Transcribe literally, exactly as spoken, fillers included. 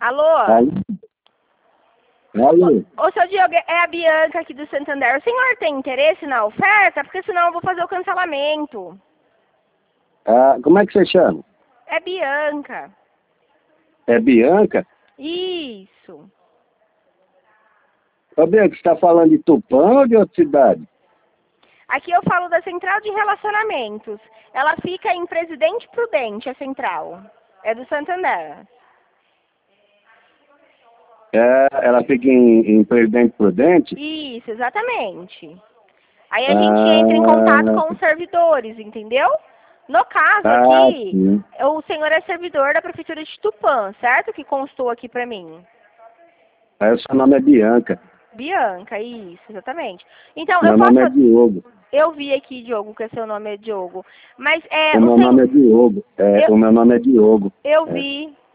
Alô? Alô? Alô? Ô, seu Diogo, é a Bianca aqui do Santander. O senhor tem interesse na oferta? Porque senão eu vou fazer o cancelamento. Ah, como é que você chama? É Bianca. É Bianca? Isso. Ô, Bianca, você está falando de Tupã ou de outra cidade? Aqui eu falo da Central de Relacionamentos. Ela fica em Presidente Prudente, a central. É do Santander. É, ela fica em, em Presidente Prudente? Isso, exatamente. Aí a gente Ah, entra em contato com os servidores, entendeu? No caso ah, aqui, sim. o senhor é servidor da Prefeitura de Tupã, certo? Que constou aqui pra mim. Aí o seu nome é Bianca. Bianca, isso, exatamente. Então, eu Meu nome é posso... Diogo. Eu vi aqui, Diogo, que seu nome é Diogo. Mas é... O O meu senhor... nome é Diogo. É, Eu, o meu nome é Diogo. eu É. vi...